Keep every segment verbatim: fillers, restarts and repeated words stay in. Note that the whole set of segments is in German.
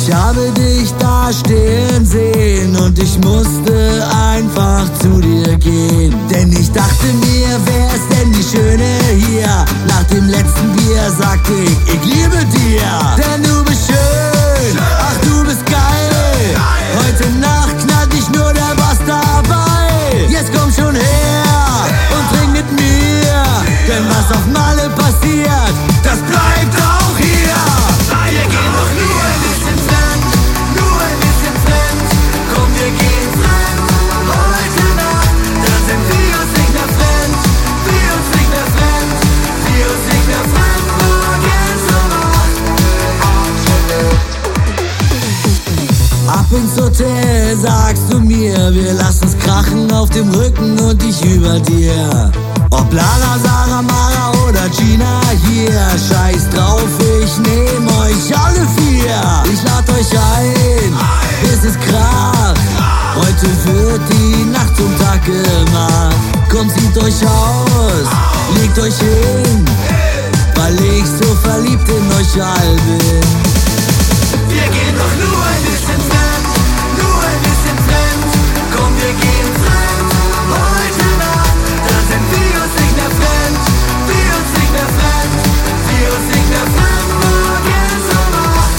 Ich habe dich da stehen sehen und ich musste einfach zu dir gehen. Denn ich dachte mir, wer ist denn die Schöne hier? Nach dem letzten Bier sagte ich, ich liebe dir. Denn du bist schön, ach du bist geil. Heute Nacht knallt nicht nur der Bass dabei. Jetzt komm schon her und trink mit mir. Denn was auf Malle passiert, das bleibt auch hier. Wir gehen doch nur ein bisschen fremd, nur ein bisschen fremd. Komm, wir gehen fremd, heute Nacht. Dann sind wir uns nicht mehr fremd, wir uns nicht mehr fremd, wir uns nicht mehr fremd. Morgens um acht. Ab ins Hotel sagst du mir, wir lassen's krachen auf dem Rücken und ich über dir. Ob Lana, Sarah, Mara oder Gina hier, scheiß drauf, ich nehm euch alle vier. Ich lad euch ein, bis es kracht. Heute wird die Nacht zum Tag gemacht. Kommt, zieht euch aus, legt euch hin, weil ich so verliebt in euch all bin. Wir gehen doch nur ein bisschen fremd, nur ein bisschen fremd. Komm, wir gehen fremd, heute Nacht. Dann sind wir uns nicht mehr fremd, wir uns nicht mehr fremd, wir uns nicht mehr fremd. Morgens um acht.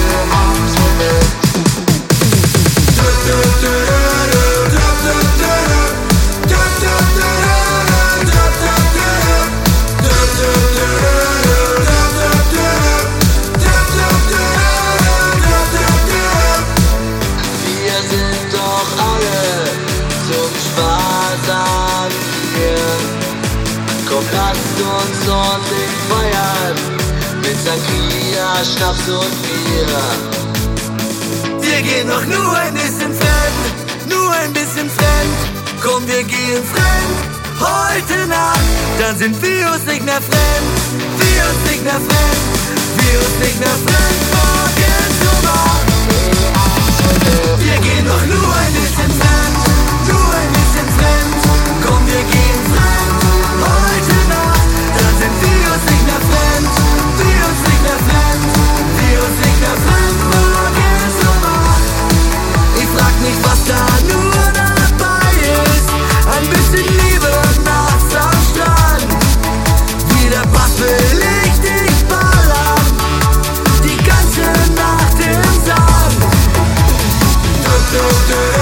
Wir sind doch alle zum Spaß an hier. Komm, lasst uns ordentlich feiern mit Sangria, Schnaps und Bier. Wir gehen doch nur ein bisschen fremd, nur ein bisschen fremd. Komm, wir gehen fremd, heute Nacht. Dann sind wir uns nicht mehr fremd, wir uns nicht mehr fremd, wir uns nicht mehr fremd. Morgens um acht. Wir gehen doch nur ein bisschen fremd, nur ein bisschen fremd. Komm, wir gehen fremd, heute Nacht. Dann sind wir uns nicht mehr fremd, wir uns nicht mehr fremd, wir uns nicht mehr fremd. Morgens um acht. Ich frag nicht, was da nur dabei ist. Ein bisschen Liebe nachts am Strand. Wie der Bass will ich dich ballern, die ganze Nacht im Sand.